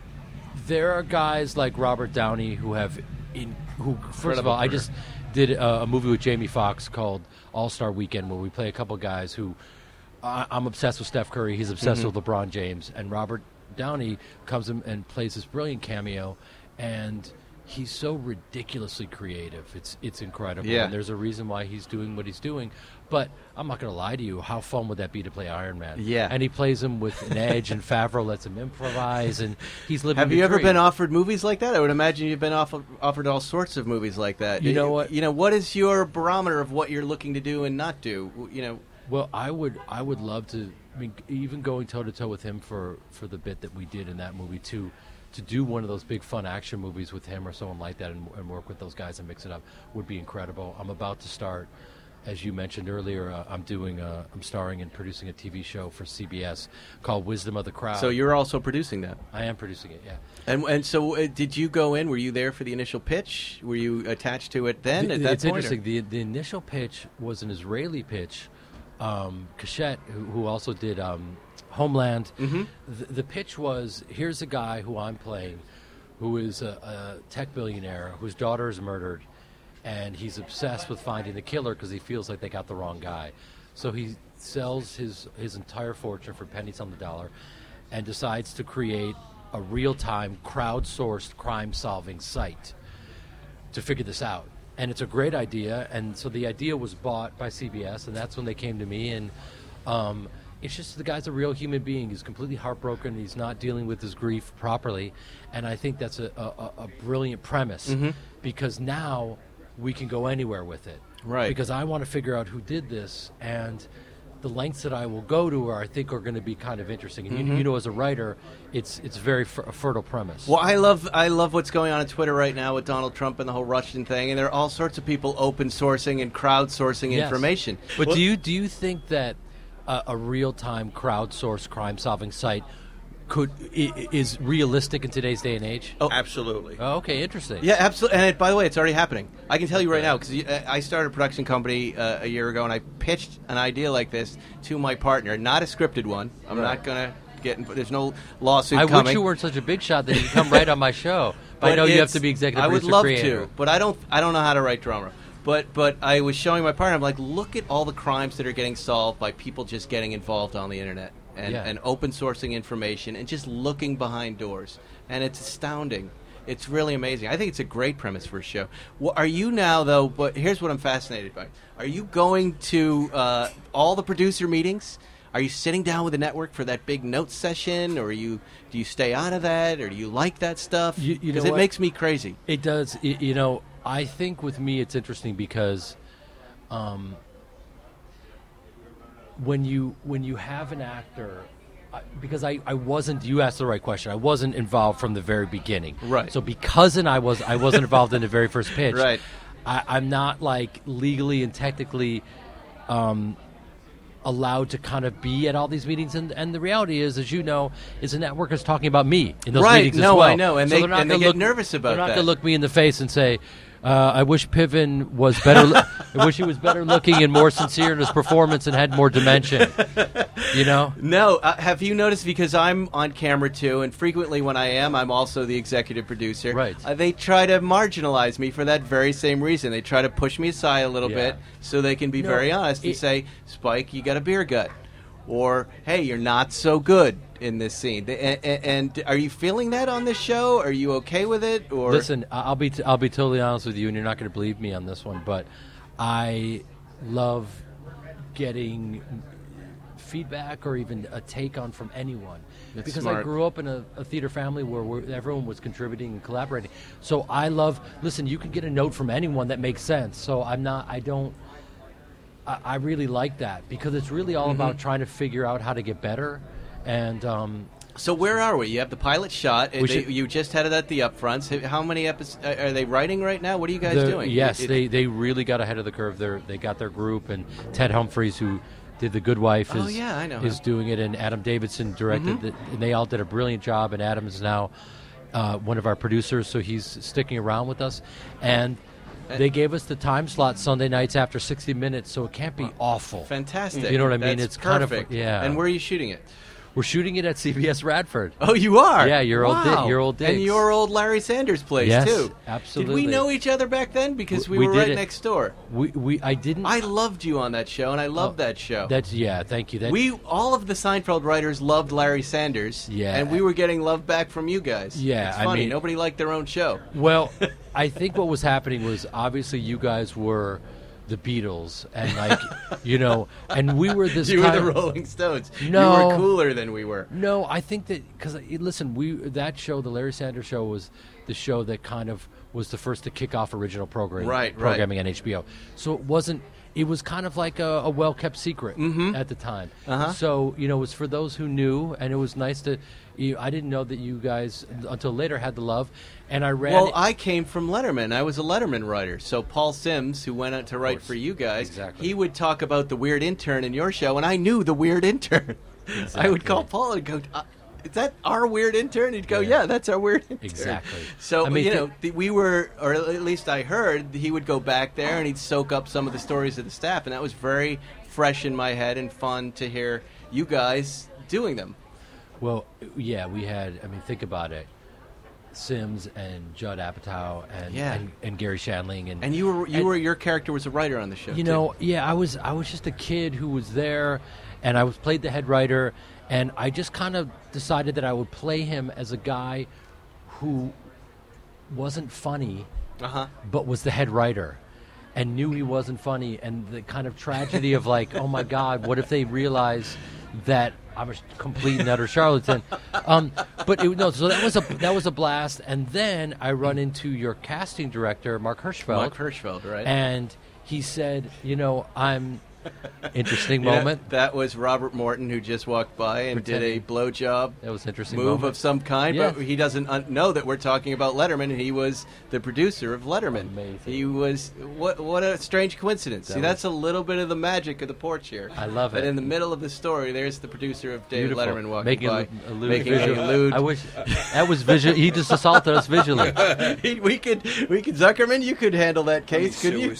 There are guys like Robert Downey who have, in, who first of Incredible all, I career. just did a, a movie with Jamie Foxx called All Star Weekend, where we play a couple guys who. I I'm obsessed with Steph Curry. He's obsessed Mm-hmm. with LeBron James, and Robert Downey comes in and plays this brilliant cameo, and he's so ridiculously creative. It's it's incredible. Yeah. And there's a reason why he's doing what he's doing. But I'm not going to lie to you. How fun would that be to play Iron Man? Yeah. And he plays him with an edge, and Favreau lets him improvise, and he's living Have the you ever dream. been offered movies like that? I would imagine you've been offered, offered all sorts of movies like that. You know what? You know, what is your barometer of what you're looking to do and not do? You know, Well, I would I would love to. I mean, even going toe to toe with him for, for the bit that we did in that movie too, to do one of those big fun action movies with him or someone like that, and, and work with those guys and mix it up would be incredible. I'm about to start, as you mentioned earlier. Uh, I'm doing a, I'm starring and producing a T V show for C B S called Wisdom of the Crowd. so you're also producing that. I am producing it. Yeah. And and so uh, did you go in? Were you there for the initial pitch? Were you attached to it then? The- at that it's point, or- interesting. The the initial pitch was an Israeli pitch. Um, Kashet, who, who also did um, Homeland, Mm-hmm. the, the pitch was: here's a guy who I'm playing, who is a, a tech billionaire whose daughter is murdered, and he's obsessed with finding the killer because he feels like they got the wrong guy. So he sells his his entire fortune for pennies on the dollar, and decides to create a real-time, crowdsourced crime-solving site to figure this out. And it's a great idea, and so the idea was bought by C B S, and that's when they came to me. And um, it's just the guy's a real human being. He's completely heartbroken. He's not dealing with his grief properly, and I think that's a, a, a brilliant premise Mm-hmm. because now we can go anywhere with it. Right. Because I want to figure out who did this, and the lengths that I will go to, are, I think, are going to be kind of interesting. And you, you know, as a writer, it's it's very fer- a fertile premise. Well, I love I love what's going on on Twitter right now with Donald Trump and the whole Russian thing, and there are all sorts of people open sourcing and crowdsourcing Yes. information. But Well, do you do you think that uh, a real-time crowdsourced crime-solving site could i- is realistic in today's day and age? Oh. Absolutely. Oh, okay, interesting. Yeah, absolutely. And it, by the way, it's already happening. I can tell you right now because I started a production company uh, a year ago, and I pitched an idea like this to my partner. Not a scripted one. I'm not going to get. In, there's no lawsuit I coming. wish you weren't such a big shot that you come right on my show. But I But know you have it's- to be executive I would producer love creator. to, but I don't. I don't know how to write drama. But but I was showing my partner. I'm like, look at all the crimes that are getting solved by people just getting involved on the internet and, Yeah. and open sourcing information and just looking behind doors. And it's astounding. It's really amazing. I think it's a great premise for a show. Well, are you now though? But here's what I'm fascinated by. Are you going to uh, all the producer meetings? Are you sitting down with the network for that big note session, or are you do you stay out of that, or do you like that stuff? You- you know Because it what? makes me crazy. It does. Y- You know, I think with me it's interesting because um, when you when you have an actor, I, because I, I wasn't. You asked the right question. I wasn't involved from the very beginning. Right. So because and I was I wasn't involved in the very first pitch. Right. I, I'm not like legally and technically um, allowed to kind of be at all these meetings, and, and the reality is, as you know, is the network is talking about me in those Right. meetings as No, well. I know. And So they- they're not and they gonna get look- nervous about They're not that. going to look me in the face and say, uh, "I wish Piven was better. lo- I wish he was better looking and more sincere in his performance and had more dimension." You know. No, uh, have you noticed? Because I'm on camera too, and frequently when I am, I'm also the executive producer. Right. Uh, they try to marginalize me for that very same reason. They try to push me aside a little Yeah. bit so they can be No, very honest and it- say, "Spike, you got a beer gut," or "Hey, you're not so good in this scene." They- a- a- And are you feeling that on this show? Are you okay with it? Or Listen, I- I'll be t- I'll be totally honest with you, and you're not going to believe me on this one, but I love getting feedback or even a take on from anyone That's because I smart. grew up in a, a theater family where we're, everyone was contributing and collaborating. So I love. Listen, you can get a note from anyone that makes sense. So I'm not. I don't. I, I really like that because it's really all Mm-hmm. about trying to figure out how to get better, and. Um, So where are we? You have the pilot shot. We They- should- you just had it at the upfronts. How many episodes are they writing right now? What are you guys The- doing? Yes, It- they, they really got ahead of the curve. They they got their group, and Ted Humphries, who did The Good Wife, Oh, is yeah, I know is him. doing it, and Adam Davidson directed Mm-hmm. it, and they all did a brilliant job. And Adam is now uh, one of our producers, so he's sticking around with us, and. They gave us the time slot Sunday nights after sixty minutes, so it can't be awful. Fantastic. You know what I mean? That's It's kind of- perfect. yeah. And where are you shooting it? We're shooting it at C B S Radford. Oh, you are? Yeah, your old wow. di- your old digs. And your old Larry Sanders place, yes, too. absolutely. Did we know each other back then? Because we, We were did right it. next door. We, we I didn't. I loved you on that show, and I loved Oh, that show. That's yeah. Thank you. That, we all of the Seinfeld writers loved Larry Sanders. Yeah. And we were getting love back from you guys. Yeah, It's I funny. mean- Nobody liked their own show. Well, I think what was happening was obviously you guys were the Beatles, and like you know, and we were this. You were kind the of- Rolling Stones. No. You were cooler than we were. No, I think that because listen, we that show, the Larry Sanders Show, was the show that kind of was the first to kick off original program, Right, right. programming on H B O. So it wasn't. It was kind of like a, a well-kept secret at the time. Uh-huh. So you know, it was for those who knew, and it was nice to. You, I didn't know that you guys until later had the love, and I ran. Well, I came from Letterman. I was a Letterman writer. So Paul Sims, who went out to write course. for you guys, Exactly. he would talk about the weird intern in your show, and I knew the weird intern. I would call Paul and go, uh, "Is that our weird intern?" He'd go, Yeah. "Yeah, that's our weird intern." Exactly. So I mean, you thi- know, th- we were, or at least I heard, he would go back there and he'd soak up some of the stories of the staff, and that was very fresh in my head and fun to hear you guys doing them. Well, yeah, we had. I mean, think about it. Sims and Judd Apatow and Yeah. and, and Gary Shandling and And you were, you and- were, your character was a writer on the show. You too. know, yeah, I was I was just a kid who was there, and I was played the head writer, and I just kind of decided that I would play him as a guy who wasn't funny, Uh huh. but was the head writer, and knew he wasn't funny, and the kind of tragedy of like, oh my God, what if they realize that I'm a complete and utter charlatan? Um, but it, no, so that was a that was a blast, and then I run into your casting director, Mark Hirschfeld. Mark Hirschfeld, right? And he said, you know, I'm interesting You know, moment. that was Robert Morton, who just walked by and did a Pretending- blowjob That was an interesting move moment. of some kind, Yeah. but he doesn't un- know that we're talking about Letterman, and he was the producer of Letterman. Amazing. He was what? What a strange coincidence. That See, was- that's a little bit of the magic of the porch here. I love But it. in the middle of the story, there's the producer of David Beautiful. Letterman walking making by, a, a lewd making visual. a lewd. I wish that was visual. He just assaulted us visually. He- we could, we could Zuckerman. You could handle that case, couldn't you?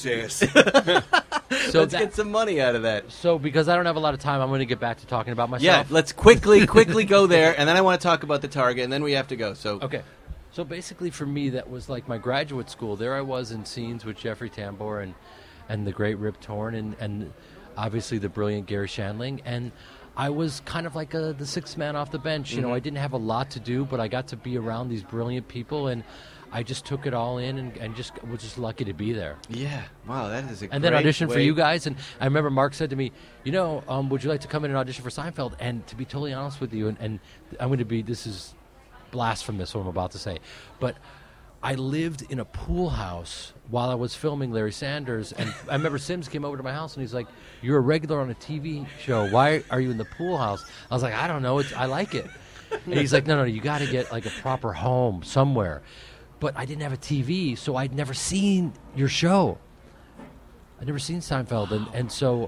So Let's that, get some money out of that. so because I don't have a lot of time, I'm going to get back to talking about myself. Yeah, let's quickly, quickly go there, and then I want to talk about the target, and then we have to go. So, Okay. So basically, for me, that was like my graduate school. There I was in scenes with Jeffrey Tambor and, and the great Rip Torn and, and obviously the brilliant Gary Shandling. And I was kind of like a, the sixth man off the bench. You know, I didn't have a lot to do, but I got to be around these brilliant people, and I just took it all in and, and just was just lucky to be there. yeah, wow, that is a And then great auditioned for way- you guys. And I remember Mark said to me, you know, um, would you like to come in and audition for Seinfeld? And to be totally honest with you, and, and I'm going to be, this is blasphemous what I'm about to say, but I lived in a pool house while I was filming Larry Sanders. And I remember Sims came over to my house and he's like, you're a regular on a T V show. Why are you in the pool house? I was like, I don't know. It's, I like it. And he's like, no, no, you got to get like a proper home somewhere. But I didn't have a T V, so I'd never seen your show. I'd never seen Seinfeld, and, and so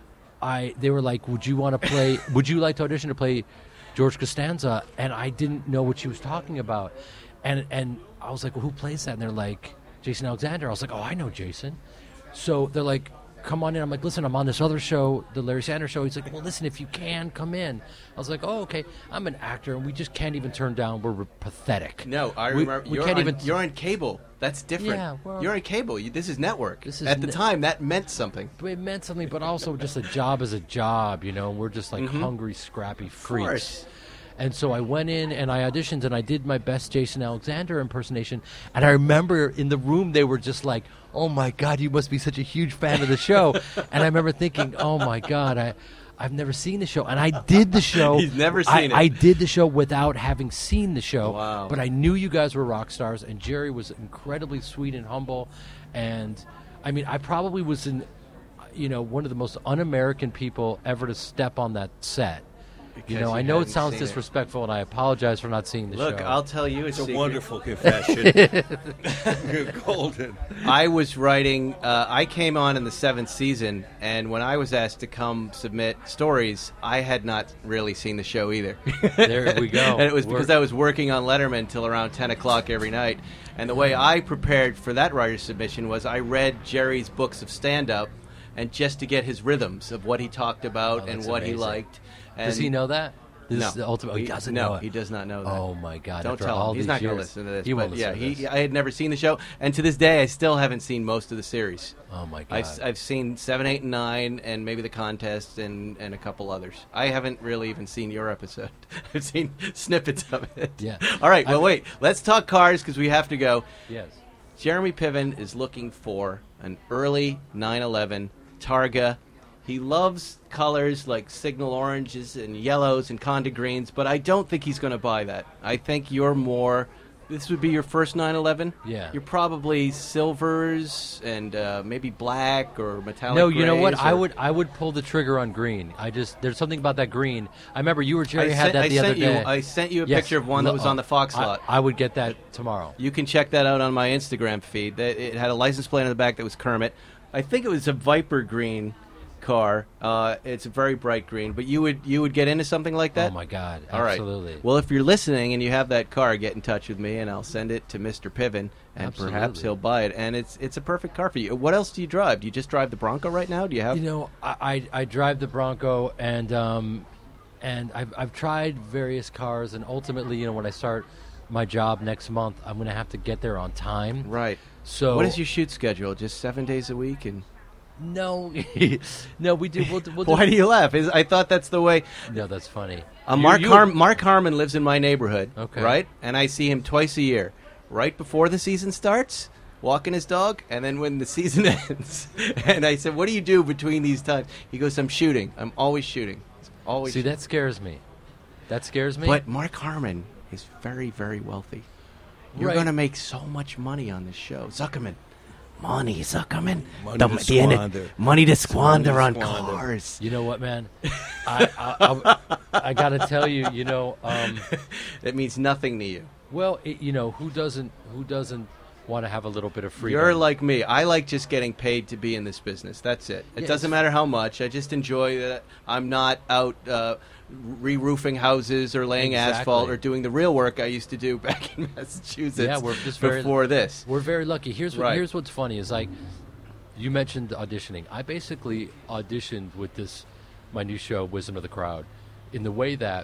I they were like, "Would you want to play? Would you like to audition to play George Costanza?" And I didn't know what she was talking about, and and I was like, "Well, who plays that?" And they're like, "Jason Alexander." I was like, "Oh, I know Jason." So they're like, "Come on in." I'm like, "Listen, I'm on this other show, the Larry Sanders Show." He's like, "Well, listen, if you can, come in." I was like, "Oh, okay. I'm an actor, and we just can't even turn down. We're pathetic." No, I We- remember. we you're, can't on, even- you're on cable. That's different. Yeah, well- you're on cable. You, this is network. This is At the ne- time, that meant something. But it meant something, but also just a job is a job, you know. And we're just like hungry, scrappy freaks. course. And so I went in and I auditioned and I did my best Jason Alexander impersonation. And I remember in the room they were just like, "Oh my God, you must be such a huge fan of the show." And I remember thinking, "Oh my God, I, I've never seen the show." And I did the show. He's never I, seen it. I did the show without having seen the show. Wow. But I knew you guys were rock stars, and Jerry was incredibly sweet and humble. And I mean, I probably was in, you know, one of the most un-American people ever to step on that set. You Because know, you I know it hadn't sounds seen it. disrespectful, and I apologize for not seeing the Look, show. I'll tell you a It's a secret. wonderful confession. You're golden. I was writing. Uh, I came on in the seventh season, and when I was asked to come submit stories, I had not really seen the show either. There we go. And it was because Work. I was working on Letterman till around ten o'clock every night. And the way I prepared for that writer's submission was I read Jerry's books of stand-up, and just to get his rhythms of what he talked about Oh, and that's what he amazing. liked. And Does he know that? This no, is the ultimate. Oh, he, he doesn't no, know it. he does not know that. Oh my God! Don't after tell all him. He's these not going to years, listen to this. He won't but listen yeah, to he, this. I had never seen the show, and to this day, I still haven't seen most of the series. Oh my God! I've, I've seen seven, eight, and nine, and maybe the contest, and, and a couple others. I haven't really even seen your episode. I've seen snippets of it. Yeah. All right. Well, I mean- wait. Let's talk cars because we have to go. Yes. Jeremy Piven is looking for an early nine eleven Targa. He loves colors like signal oranges and yellows and Conda greens, but I don't think he's going to buy that. I think you're more... This would be your first nine eleven? Yeah. You're probably silvers and uh, maybe black or metallic No, you know what? grays I or- would I would pull the trigger on green. I just there's something about that green. I remember you or I Jerry sent, had that I the sent other you, day. I sent you a Yes. picture of one that was Lo- on the Fox I- lot. I, would get that tomorrow. You can check that out on my Instagram feed. That- It had a license plate on the back that was Kermit. I think it was a Viper green car. Uh, it's a very bright green. But you would you would get into something like that? Oh my God! All right. Absolutely. Well, if you're listening and you have that car, get in touch with me and I'll send it to Mister Piven, and Absolutely. perhaps he'll buy it. And it's it's a perfect car for you. What else do you drive? Do you just drive the Bronco right now? Do you have? You know, I, I, I drive the Bronco, and um, and I've I've tried various cars, and ultimately, you know, when I start my job next month, I'm going to have to get there on time. Right. So What is your shoot schedule? Just seven days a week? And no, no, we do. We'll, do- we'll do, why do you laugh? Is I thought that's the way. No, that's funny. Uh, You- Mark you- Har- Mark Harmon lives in my neighborhood. Okay. Right, and I see him twice a year, right before the season starts, walking his dog, and then when the season ends. And I said, "What do you do between these times?" He goes, "I'm shooting. I'm always shooting. Always." See, that scares me. That scares me. But Mark Harmon is very, very wealthy. You're Right. going to make so much money on this show, Zuckerman. Money, Zuckerman. Money The- to the end- squander. money to squander Money on to squander. cars. You know what, man? I I, I, I got to tell you, you know, um, It means nothing to you. well, it, you know, who doesn't who doesn't want to have a little bit of freedom? You're like me. I like just getting paid to be in this business. That's it. It Yeah, doesn't it's- matter how much. I just enjoy that I'm not out uh, re-roofing houses or laying Exactly. asphalt or doing the real work I used to do back in Massachusetts Yeah, we're just very- before this. We're very lucky. Here's what, Right. here's what's funny is like you mentioned auditioning. I basically auditioned with this my new show, Wisdom of the Crowd, in the way that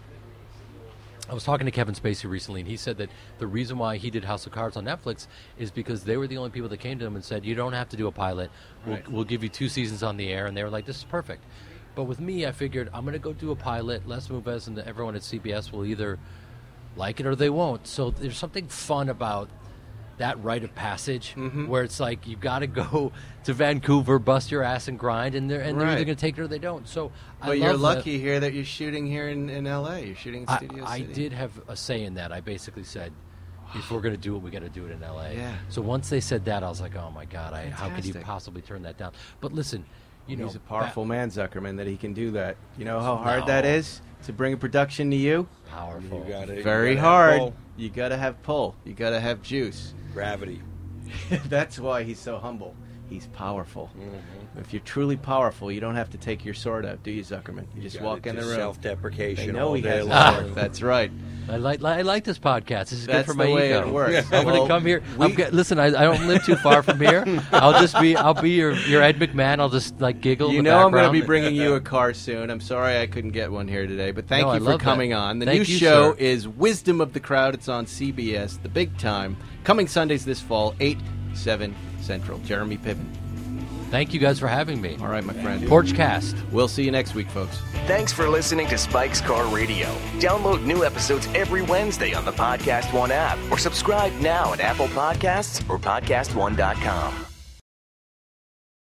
I was talking to Kevin Spacey recently, and he said that the reason why he did House of Cards on Netflix is because they were the only people that came to him and said, "You don't have to do a pilot. We'll, Right. we'll give you two seasons on the air," and they were like, "This is perfect." But with me, I figured I'm going to go do a pilot. Les Moonves and everyone at C B S will either like it or they won't. So there's something fun about that rite of passage Mm-hmm. where it's like you got to go to Vancouver, bust your ass and grind, and they're and they're either Right. going to take it or they don't. So I But you're love that- lucky here that you're shooting here in, in L A. You're shooting in I, Studio I City. did have a say in that. I basically said, if we're going to do it, we got to do it in L A. Yeah. So once they said that, I was like, oh my god, I, how could you Fantastic. possibly turn that down? But listen, you know, He's a powerful ba- man, Zuckerman, that he can do that. You know how hard No. that is to bring a production to you? powerful. You got it. Very You gotta have hard. pull, You got to have pull. You got to have juice. Gravity. That's why he's so humble. He's powerful. Mm-hmm. If you're truly powerful, you don't have to take your sword out, do you, Zuckerman? You You just gotta walk in the do room. They Self-deprecation know all he day has a long. sword. That's right. I like I like this podcast. This is That's good for my the way ego. it works. I'm going Well, to come here. we- I'm get, listen, I, I don't live too far from here. I'll just be I'll be your your Ed McMahon. I'll just like giggle. You in the know I'm going to background. be bringing you a car soon. I'm sorry I couldn't get one here today, but thank No, I you for love that. coming on. The Thank new you, show sir. is Wisdom of the Crowd. It's on C B S, the big time. Coming Sundays this fall, eight, seven Central. Jeremy Piven. Thank you guys for having me. All right, my friend. Porchcast. We'll see you next week, folks. Thanks for listening to Spike's Car Radio. Download new episodes every Wednesday on the Podcast One app or subscribe now at Apple Podcasts or podcast one dot com.